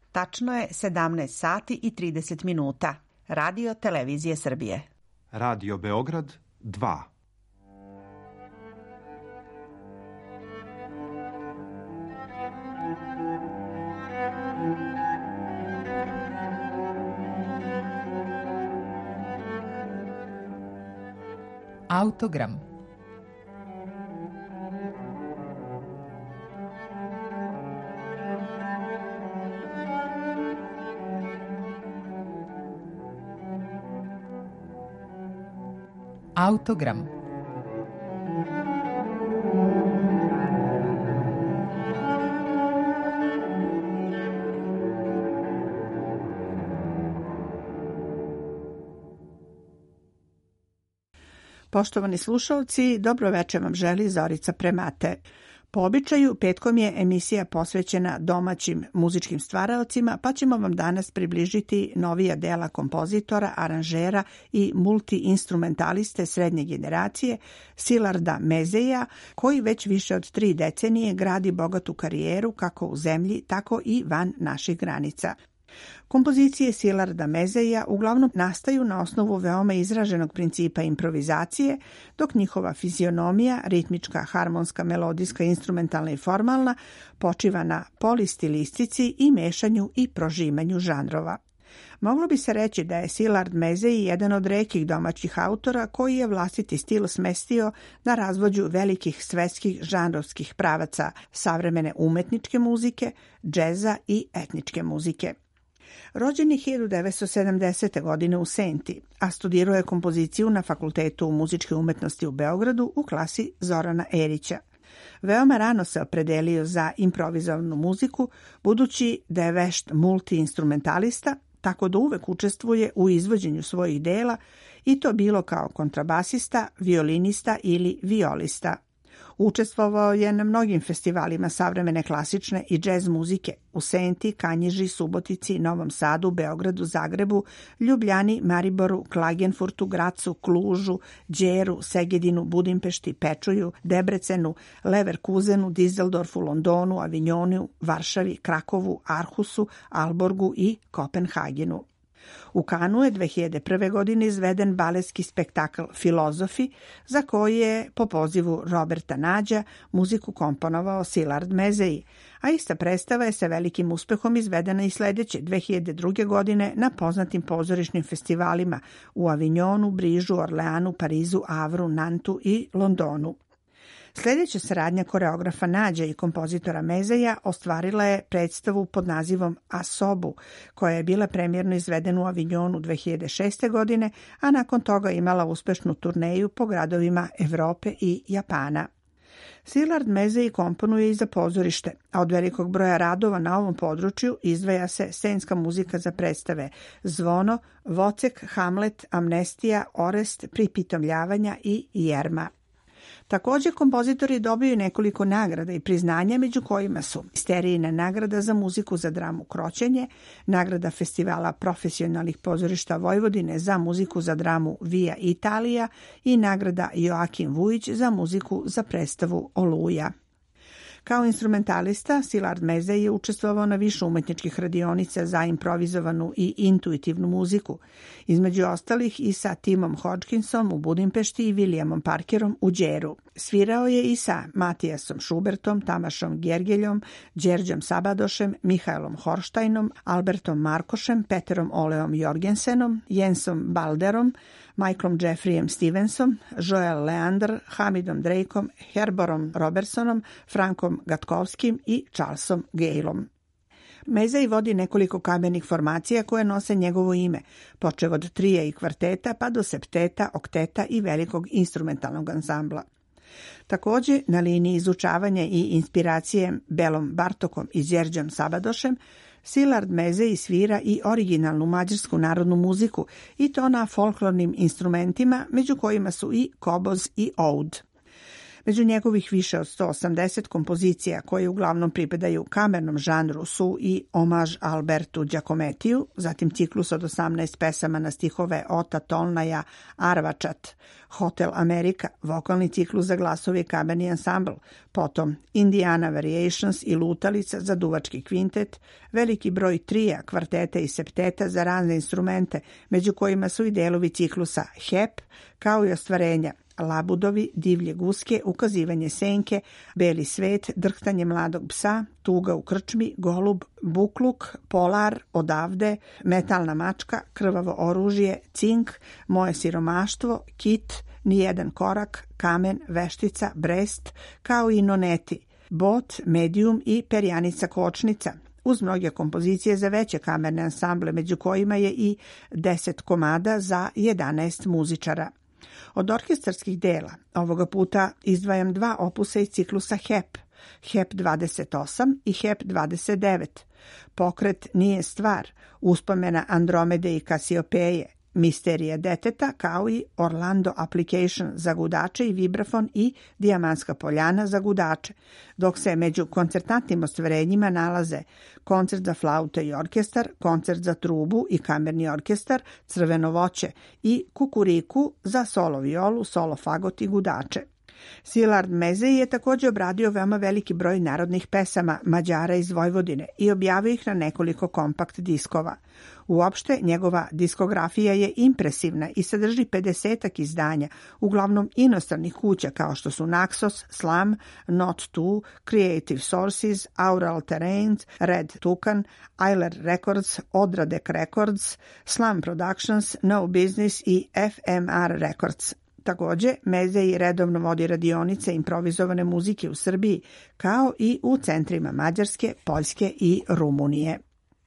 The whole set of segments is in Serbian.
Tačno je 17 sati i 30 minuta. Radio Televizije Srbije. Radio Beograd 2. Autogram. Autogram. Poštovani slušalci, dobro večer vam želi Zorica Premate. Po običaju, petkom je emisija posvećena domaćim muzičkim stvaraocima, pa ćemo vam danas približiti novija dela kompozitora, aranžera i multiinstrumentaliste srednje generacije Silarda Mezeja, koji već više od 3 decenije gradi bogatu karijeru kako u zemlji, tako i van naših granica. Kompozicije Silarda Mezeja uglavnom nastaju na osnovu veoma izraženog principa improvizacije, dok njihova fizionomija, ritmička, harmonska, melodijska, instrumentalna i formalna, počiva na polistilistici i mešanju i prožimanju žanrova. Moglo bi se reći da je Silard Mezej jedan od retkih domaćih autora koji je vlastiti stil smestio na razvođu velikih svetskih žanrovskih pravaca savremene umetničke muzike, džeza i etničke muzike. Rođen je 1970. godine u Senti, a studirao je kompoziciju na Fakultetu muzičke umetnosti u Beogradu u klasi Zorana Erića. Veoma rano se opredelio za improvizovanu muziku, budući da je vešt multiinstrumentalista, tako da uvek učestvuje u izvođenju svojih dela i to bilo kao kontrabasista, violinista ili violista. Učestvovao je na mnogim festivalima savremene klasične i džez muzike u Senti, Kanjiži, Subotici, Novom Sadu, Beogradu, Zagrebu, Ljubljani, Mariboru, Klagenfurtu, Gracu, Klužu, Đeru, Segedinu, Budimpešti, Pečuju, Debrecenu, Leverkusenu, Dizeldorfu, Londonu, Avignonu, Varšavi, Krakovu, Arhusu, Alborgu i Kopenhagenu. U Kanu je 2001. godine izveden baletski spektakl Filozofi, za koji je po pozivu Roberta Nađa muziku komponovao Silard Mezej, a ista predstava je sa velikim uspehom izvedena i sledeće 2002. godine na poznatim pozorišnim festivalima u Avignonu, Brižu, Orleanu, Parizu, Avru, Nantu i Londonu. Sljedeća saradnja koreografa Nađa i kompozitora Mezeja ostvarila je predstavu pod nazivom Asobu, koja je bila premijerno izvedena u Avignonu 2006. godine, a nakon toga imala uspešnu turneju po gradovima Evrope i Japana. Silard Mezej komponuje i za pozorište, a od velikog broja radova na ovom području izdvaja se scenska muzika za predstave Zvono, Vocek, Hamlet, Amnestija, Orest, Pripitomljavanja i Jerma. Također, kompozitori dobiju nekoliko nagrada i priznanja, među kojima su Sterijina nagrada za muziku za dramu Kroćenje, nagrada Festivala profesionalnih pozorišta Vojvodine za muziku za dramu Via Italija i nagrada Joakim Vujić za muziku za predstavu Oluja. Kao instrumentalista, Silard Mezej je učestvovao na više umetničkih radionica za improvizovanu i intuitivnu muziku, između ostalih i sa Timom Hodgkinsom u Budimpešti i Williamom Parkerom u Đeru. Svirao je i sa Matijasom Šubertom, Tamašom Gergeljom, Đerđom Sabadošem, Mihajlom Horštajnom, Albertom Markošem, Peterom Oleom Jorgensenom, Jensom Balderom, Michaelom Jeffreyem Stevensom, Joel Leander, Hamidom Drakeom, Herborom Robertsonom, Frankom Gatkovskim i Charlesom Gaylom. Mezej vodi nekoliko kamernih formacija koje nose njegovo ime, počev od trija i kvarteta pa do septeta, okteta i velikog instrumentalnog ansambla. Također, na liniji izučavanja i inspiracije Belom Bartokom i Đerđom Sabadošem, Silard Mezej svira i originalnu mađarsku narodnu muziku, i to na folklornim instrumentima, među kojima su i koboz i oud. Među njegovih više od 180 kompozicija koje uglavnom pripadaju kamernom žanru su i Omaž Albertu Giacomettiju, zatim ciklus od 18 pesama na stihove Ota Tolnaja Arvačat, Hotel Amerika, vokalni ciklus za glasove i kamerni ansambl, potom Indiana Variations i lutalica za duvački kvintet, veliki broj trija, kvarteta i septeta za razne instrumente, među kojima su i delovi ciklusa HEP, kao i ostvarenja Labudovi, Divlje guske, Ukazivanje senke, Beli svet, Drhtanje mladog psa, Tuga u krčmi, Golub, Bukluk, Polar, Odavde, Metalna mačka, Krvavo oružje, Cink, Moje siromaštvo, Kit, Nijedan korak, Kamen, Veštica, Brest, kao i Noneti, Bot, Medium i Perjanica kočnica, uz mnoge kompozicije za veće kamerne ansamble, među kojima je i 10 komada za 11 muzičara. Od orkestarskih dela ovoga puta izdvajam 2 opusa iz ciklusa HEP, HEP 28 i HEP 29. Pokret nije stvar, Uspomena Andromede i Kasiopeje, Misterija deteta, kao i Orlando Application za gudače i vibrafon i Dijamantska poljana za gudače, dok se među koncertantnim ostvarenjima nalaze Koncert za flaute i orkestar, Koncert za trubu i kamerni orkestar, Crveno voće i Kukuriku za solo violu, solo fagot i gudače. Szilard Mezej je također obradio veoma veliki broj narodnih pesama Mađara iz Vojvodine i objavio ih na nekoliko kompakt diskova. Uopšte, njegova diskografija je impresivna i sadrži 50-ak izdanja, uglavnom inostranih kuća kao što su Naxos, Slam, Not Two, Creative Sources, Aural Terrains, Red Tucan, Eiler Records, Odradek Records, Slam Productions, No Business i FMR Records. Također, Mezej redovno vodi radionice improvizovane muzike u Srbiji, kao i u centrima Mađarske, Poljske i Rumunije.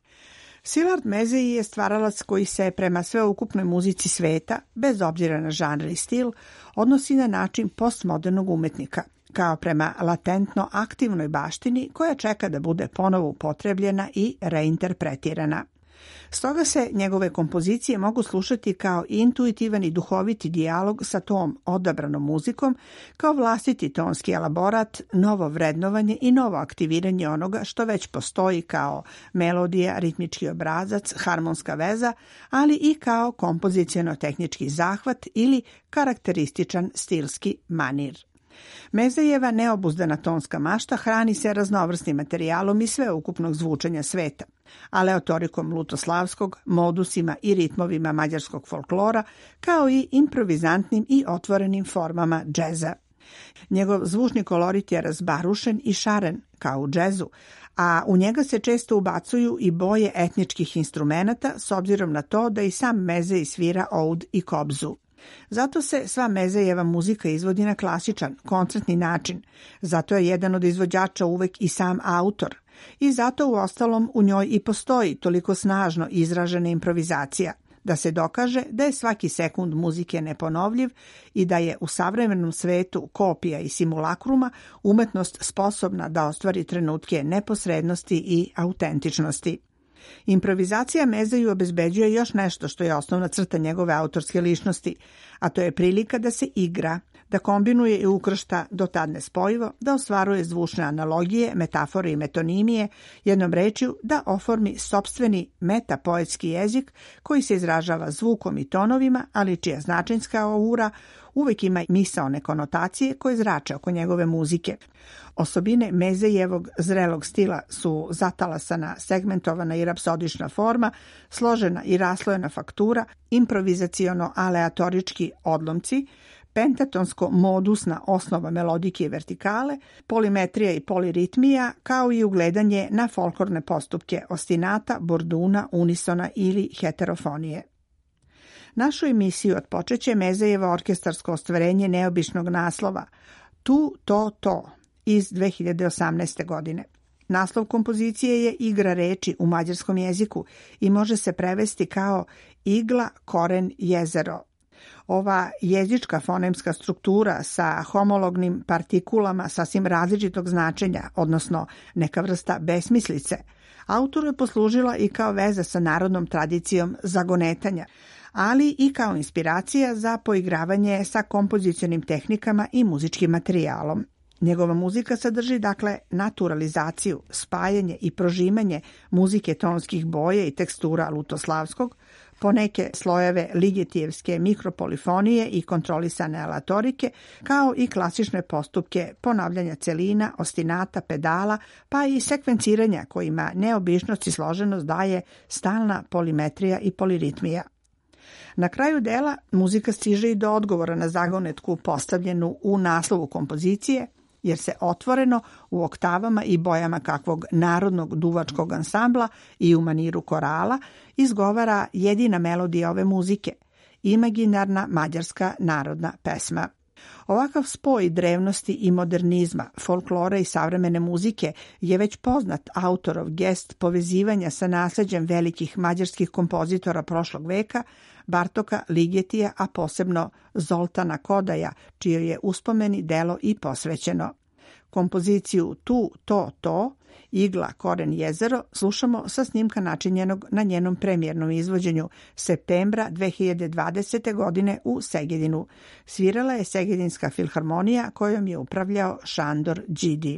Szilard Mezej je stvaralac koji se prema sveukupnoj muzici sveta, bez obzira na žanr i stil, odnosi na način postmodernog umetnika, kao prema latentno aktivnoj baštini koja čeka da bude ponovo upotrebljena i reinterpretirana. Stoga se njegove kompozicije mogu slušati kao intuitivan i duhoviti dijalog sa tom odabranom muzikom, kao vlastiti tonski elaborat, novo vrednovanje i novo aktiviranje onoga što već postoji kao melodija, ritmički obrazac, harmonska veza, ali i kao kompoziciono-tehnički zahvat ili karakterističan stilski manir. Mezejeva neobuzdana tonska mašta hrani se raznovrsnim materijalom i sveukupnog zvučanja sveta, aleatorikom lutoslavskog, modusima i ritmovima mađarskog folklora, kao i improvizantnim i otvorenim formama džeza. Njegov zvučni kolorit je razbarušen i šaren, kao u džezu, a u njega se često ubacuju i boje etničkih instrumenata s obzirom na to da i sam Mezej svira oud i kobzu. Zato se sva Mezejeva muzika izvodi na klasičan, koncertni način, zato je jedan od izvođača uvek i sam autor i zato uostalom u njoj i postoji toliko snažno izražena improvizacija, da se dokaže da je svaki sekund muzike neponovljiv i da je u savremenom svetu kopija i simulakruma umetnost sposobna da ostvari trenutke neposrednosti i autentičnosti. Improvizacija Mezeju obezbeđuje još nešto što je osnovna crta njegove autorske ličnosti, a to je prilika da se igra, da kombinuje i ukršta do tad nespojivo, da ostvaruje zvučne analogije, metafore i metonimije, jednom rečju da oformi sopstveni metapoetski jezik koji se izražava zvukom i tonovima, ali čija značenjska aura uvek ima misaone konotacije koje zrače oko njegove muzike. Osobine Mezejevog zrelog stila su zatalasana, segmentovana i rapsodična forma, složena i raslojena faktura, improvizaciono-aleatorički odlomci, pentatonsko-modusna osnova melodike i vertikale, polimetrija i poliritmija, kao i ugledanje na folklorne postupke ostinata, borduna, unisona ili heterofonije. Našu emisiju otpočeće Mezejevo orkestarsko ostvarenje neobičnog naslova Tu, to iz 2018. godine. Naslov kompozicije je igra reči u mađarskom jeziku i može se prevesti kao igla, koren, jezero. Ova jezička fonemska struktura sa homolognim partikulama sasvim različitog značenja, odnosno neka vrsta besmislice, autoru je poslužila i kao veza sa narodnom tradicijom zagonetanja, ali i kao inspiracija za poigravanje sa kompozicionim tehnikama i muzičkim materijalom. Njegova muzika sadrži dakle naturalizaciju, spajanje i prožimanje muzike tonskih boje i tekstura lutoslavskog, poneke slojeve ligetijevske mikropolifonije i kontrolisane alatorike, kao i klasične postupke ponavljanja celina, ostinata, pedala, pa i sekvenciranja kojima neobičnost i složenost daje stalna polimetrija i poliritmija. Na kraju dela muzika stiže i do odgovora na zagonetku postavljenu u naslovu kompozicije, jer se otvoreno u oktavama i bojama kakvog narodnog duvačkog ansambla i u maniru korala izgovara jedina melodija ove muzike, imaginarna mađarska narodna pesma. Ovakav spoj drevnosti i modernizma, folklora i savremene muzike je već poznat autorov gest povezivanja sa nasleđem velikih mađarskih kompozitora prošlog veka, Bartoka Ligetija, a posebno Zoltana Kodaja, čijoj je uspomeni delo i posvećeno. Kompoziciju Tu, to, Igla, koren, jezero slušamo sa snimka načinjenog na njenom premijernom izvođenju septembra 2020. godine u Segedinu. Svirala je Segedinska filharmonija kojom je upravljao Šandor Đidi.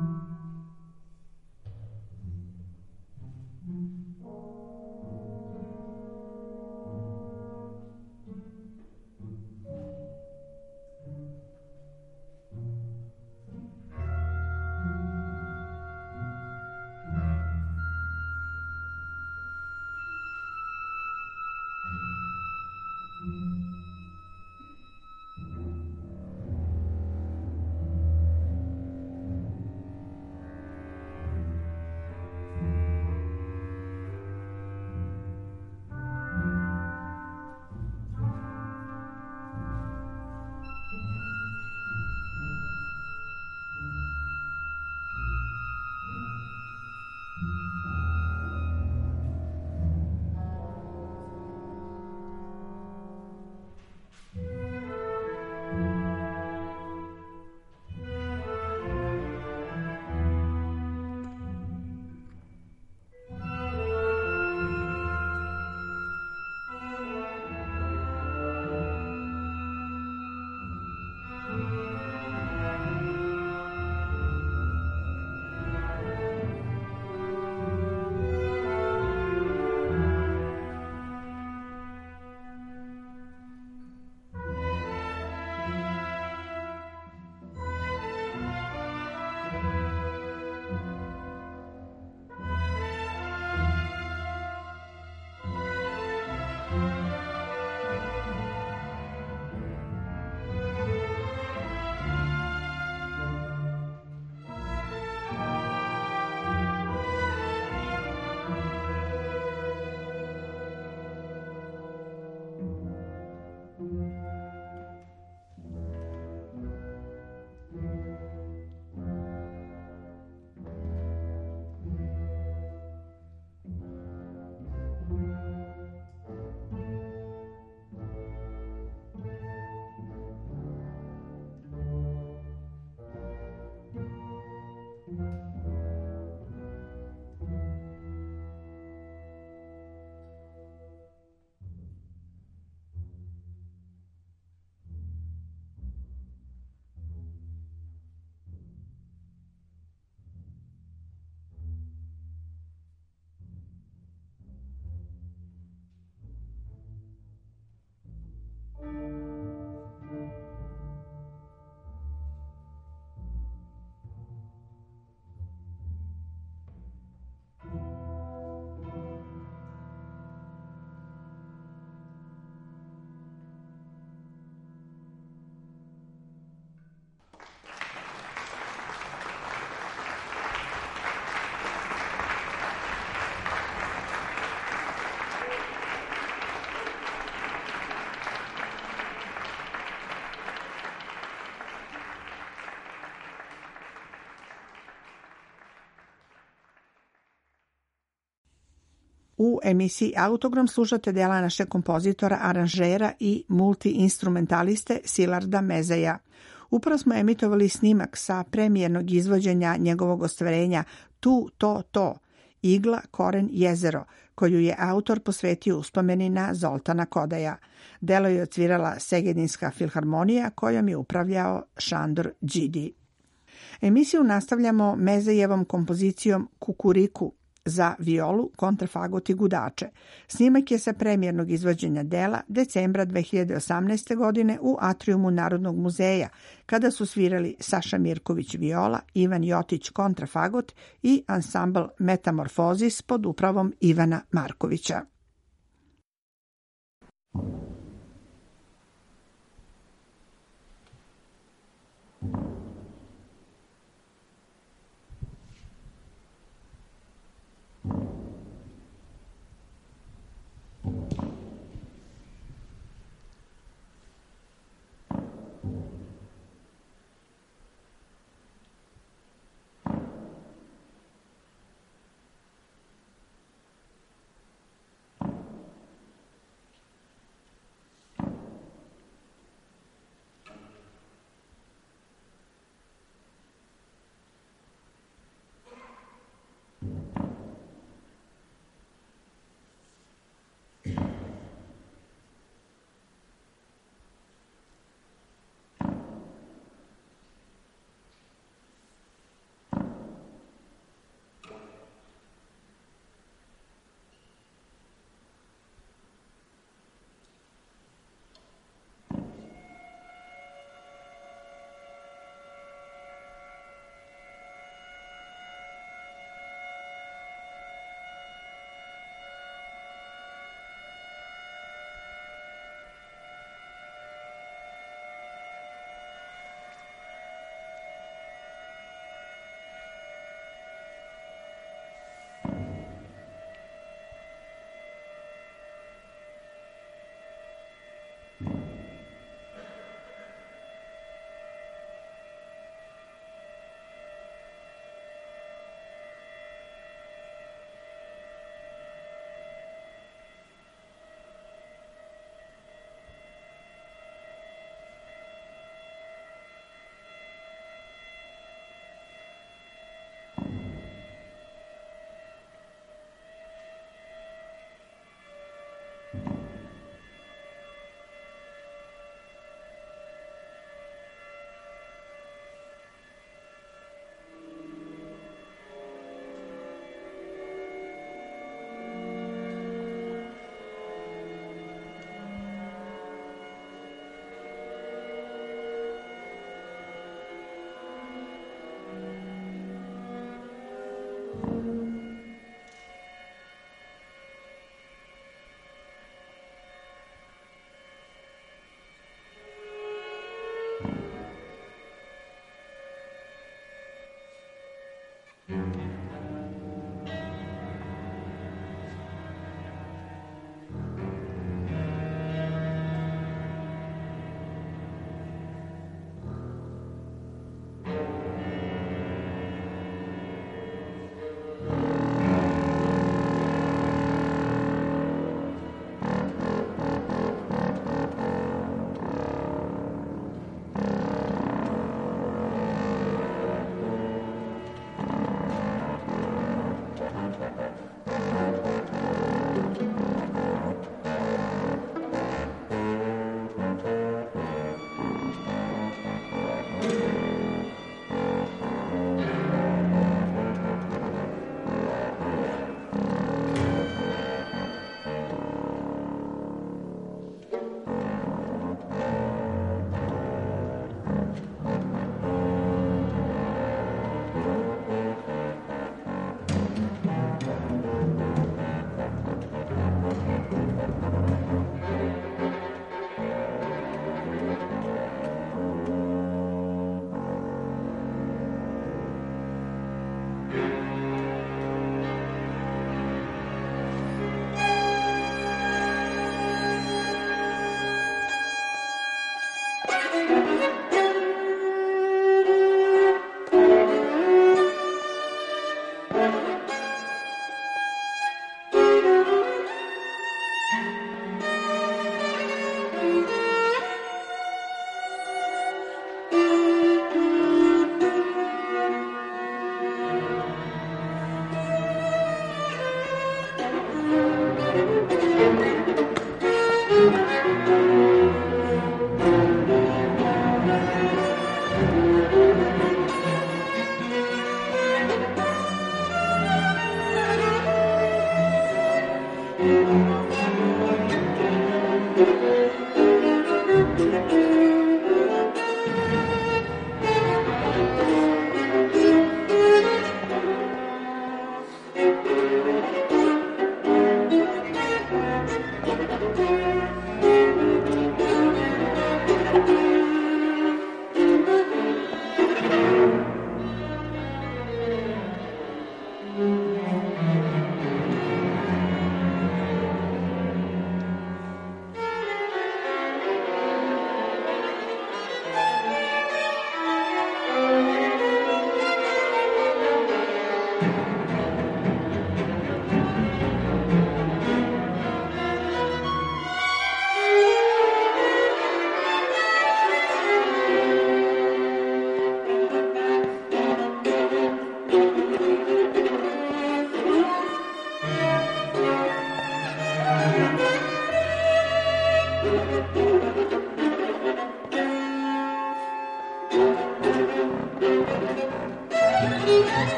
U emisiji Autogram slušate dela našeg kompozitora, aranžera i multiinstrumentaliste Silarda Mezeja. Upravo smo emitovali snimak sa premijernog izvođenja njegovog ostvarenja Tu, to, Igla, koren, jezero, koju je autor posvetio uspomeni na Zoltana Kodaja. Delo je odsvirala Segedinska filharmonija kojom je upravljao Šandor Đidi. Emisiju nastavljamo Mezejevom kompozicijom Kukuriku za violu, kontrafagot i gudače. Snimak je sa premijernog izvođenja dela decembra 2018. godine u atriumu Narodnog muzeja, kada su svirali Saša Mirković viola, Ivan Jotić kontrafagot i ansambl Metamorfozis pod upravom Ivana Markovića.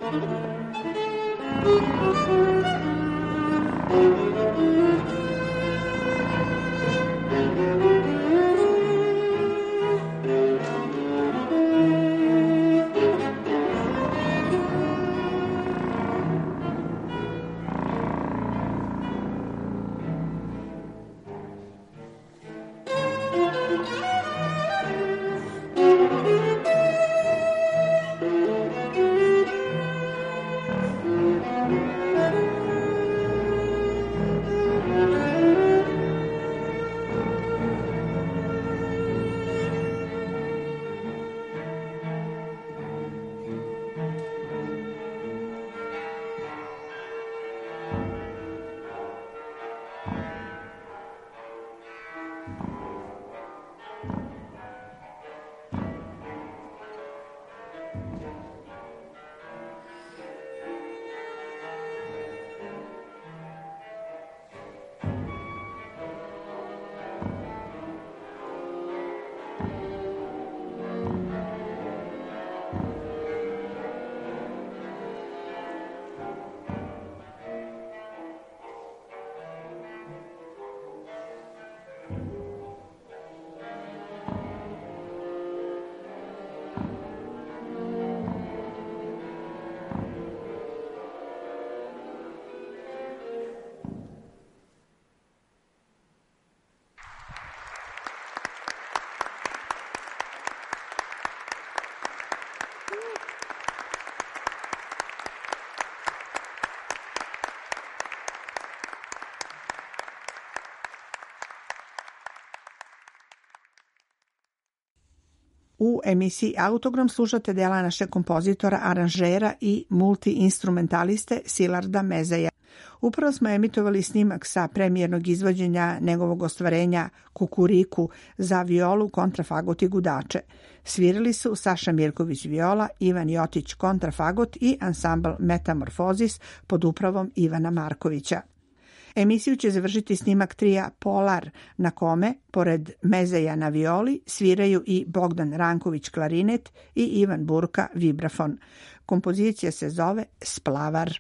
U emisiji Autogram slušate dela našeg kompozitora, aranžera i multiinstrumentaliste Silarda Mezeja. Upravo smo emitovali snimak sa premijernog izvođenja njegovog ostvarenja Kukuriku za violu, kontrafagot i gudače. Svirali su Saša Mirković viola, Ivan Jotić kontrafagot i ansambl Metamorfozis pod upravom Ivana Markovića. Emisiju će završiti snimak trija Polar, na kome, pored Mezeja na violi, sviraju i Bogdan Ranković klarinet i Ivan Burka vibrafon. Kompozicija se zove Splavar.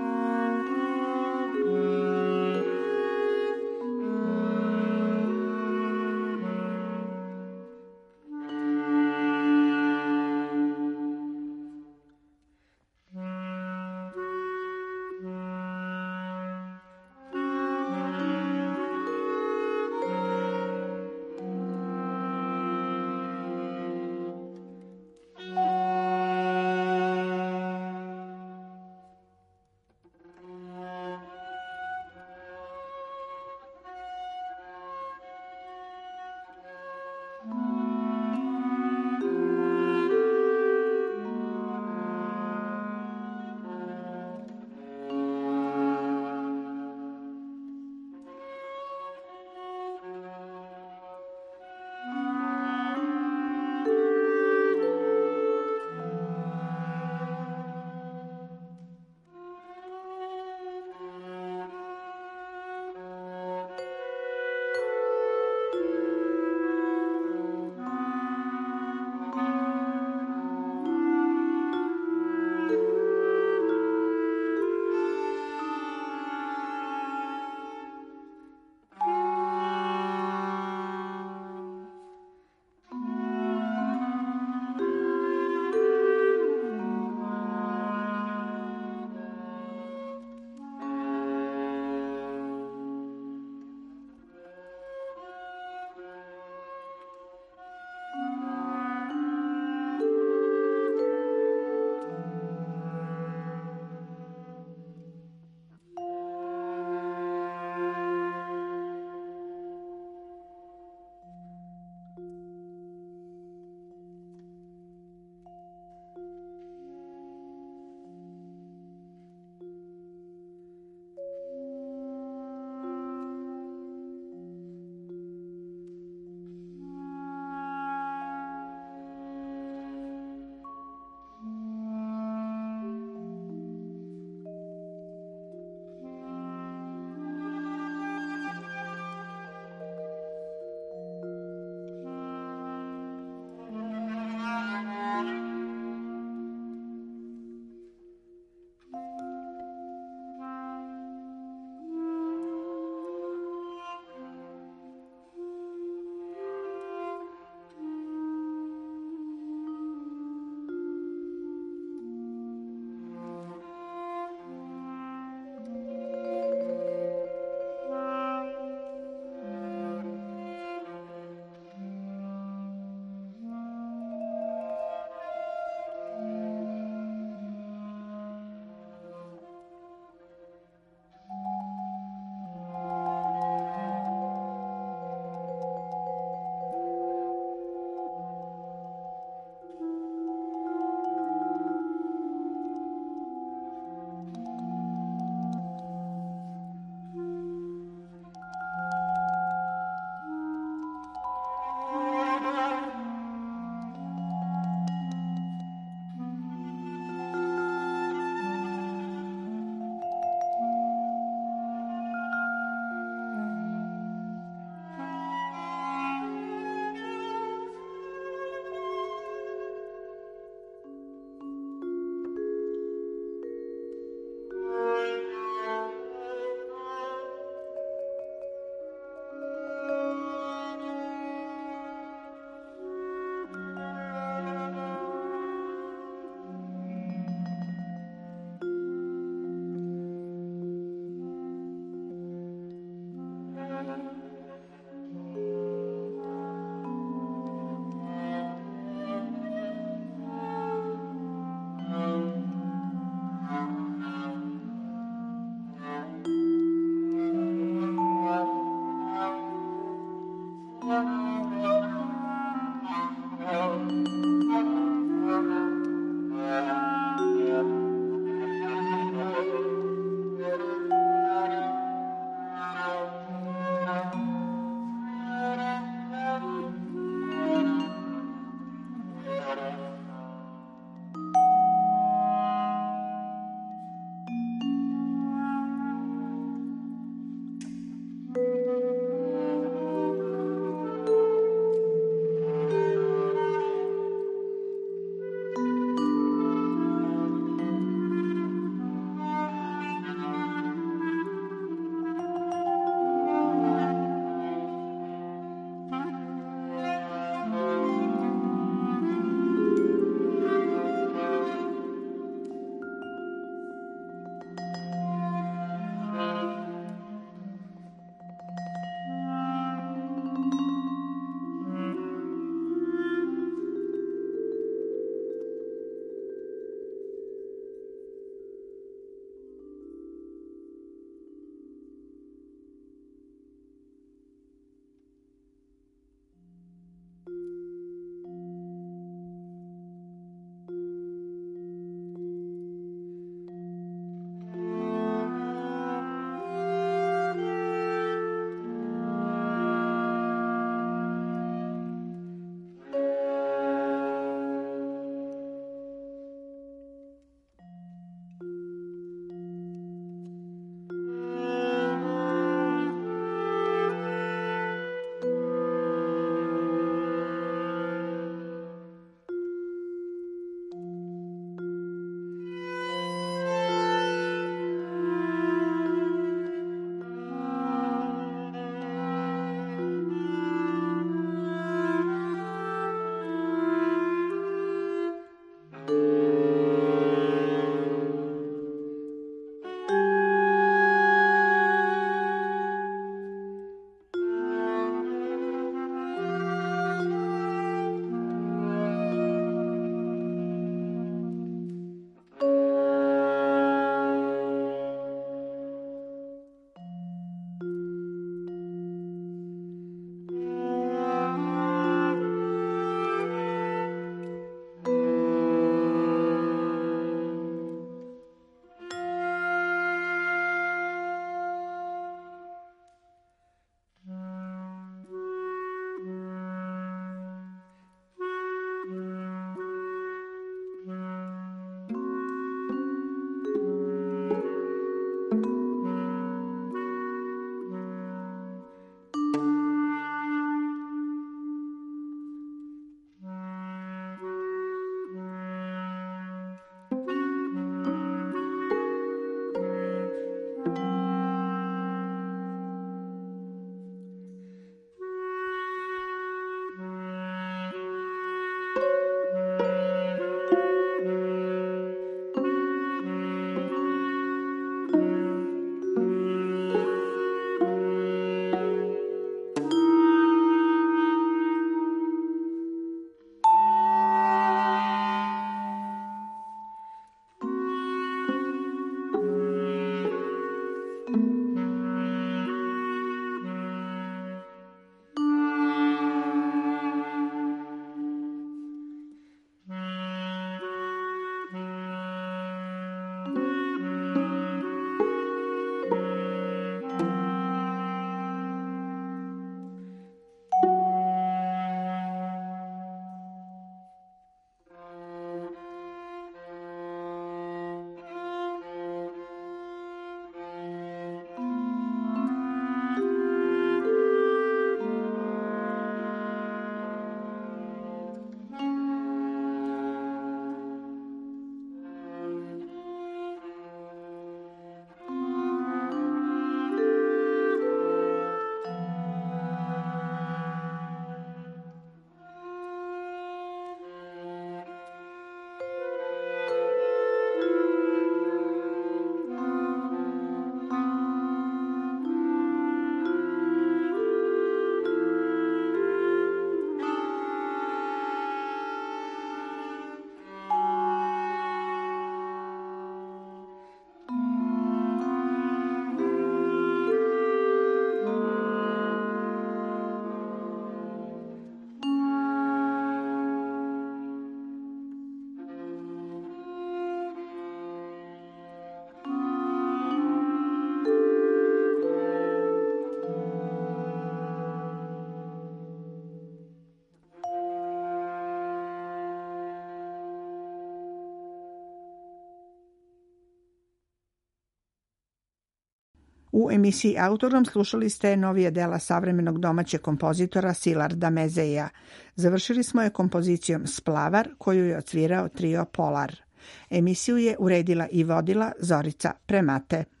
U emisiji Autogram slušali ste novije dela savremenog domaćeg kompozitora Silarda Mezeja. Završili smo je kompozicijom Splavar, koju je odsvirao trio Polar. Emisiju je uredila i vodila Zorica Premate.